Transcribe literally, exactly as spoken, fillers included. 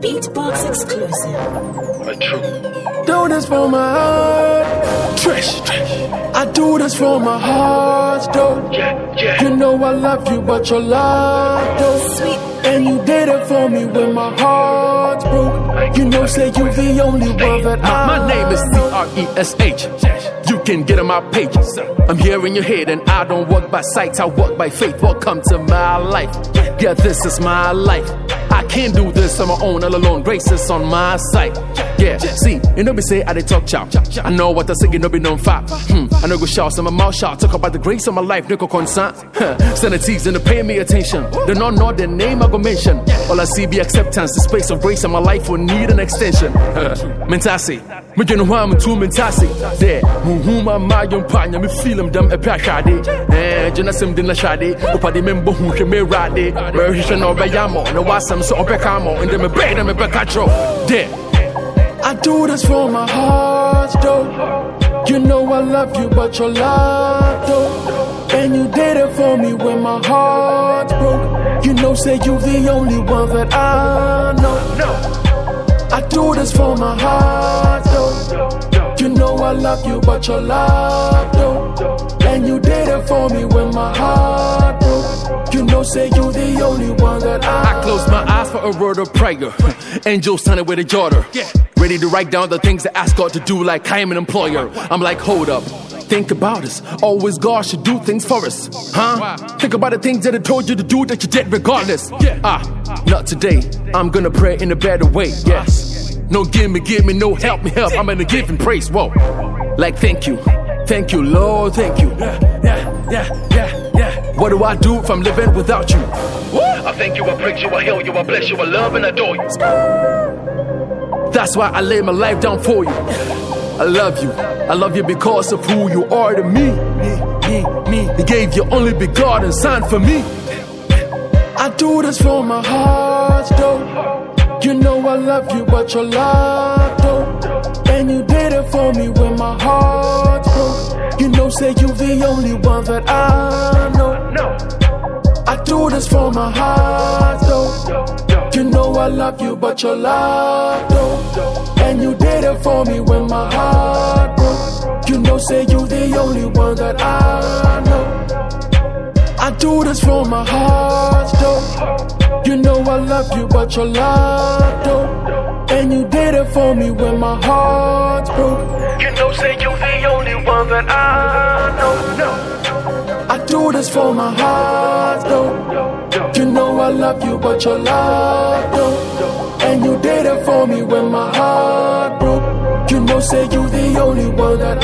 Beatbox exclusive. True. Do this for my heart. Trish, Trish. I do this for my heart, though. Yeah, yeah. You know I love you, but your love, though. Sweet. And you did it for me when my heart's broke. You know, say you the only one that I My name is C R E S H. You can get on my page. I'm here in your head and I don't walk by sight, I walk by faith. Welcome to my life. Yeah, this is my life. I can't do this on my own, all alone. Grace is on my side. Yeah, see, you know me say I dey talk chow. I know what I say, you know be non fat. Hmm, I know go shout, so my mouth shout. Talk about the grace of my life, no concern. Send the teas and they pay me attention. They don't know the name I go mention. All I see be acceptance. The space of grace in my life will need an extension. Mentasi, me you know why I'm too mentasi. There, who my mind panya me feel them dumb a pashade. Eh, Jonasim didn't shade. Upadi member who can me rade. Where he should know by yamo. No was some so opekamo and then me bread and me pekatro. There. I do this for my heart, though. You know I love you, but your love, though. And you did it for me when my heart's broke. You know, say you the only one that I know. I do this for my heart, though. You know I love you, but your love, though. And you did it for me when my heart broke. You know, say you the only one that I I close my eyes for a word of prayer. Angels standing with a daughter. Ready to write down the things that ask God to do, like I am an employer. I'm like, hold up, think about us. Always God should do things for us, huh? Think about the things that I told you to do that you did regardless. Ah, not today. I'm gonna pray in a better way. Yes. No give me, give me, no help me, help. I'm gonna give him praise. Whoa, like thank you, thank you, Lord, thank you. Yeah, yeah, yeah, yeah, yeah. What do I do if I'm living without you? I thank you, I praise you, I hail you, I bless you, I love and adore you. That's why I lay my life down for you. I love you. I love you because of who you are to me. Me, me, me. He gave your only begotten son for me. I do this for my heart, though. You know I love you, but your love, though. And you did it for me when my heart broke. You know, say you the only one that I know. I do this for my heart, though. You know I love you, but your love, though. And you did it for me when my heart broke. You know, say you the only one that I know. I do this for my heart, though. You know I love you, but your love, though. And you did it for me when my heart broke. You know, say you the only one that I know. I do this for my heart, though. You know I love you, but your love, though. And you did it for me when my heart broke. You know, say you the only one that